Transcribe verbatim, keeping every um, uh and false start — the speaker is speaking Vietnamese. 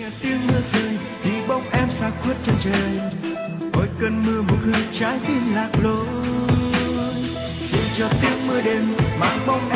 nghe tiếng mưa rơi thì bóng em xa khuất chân trời. Ôi cơn mưa buồn khơi trái tim lạc lối, xin cho tiếng mưa đêm mang bóng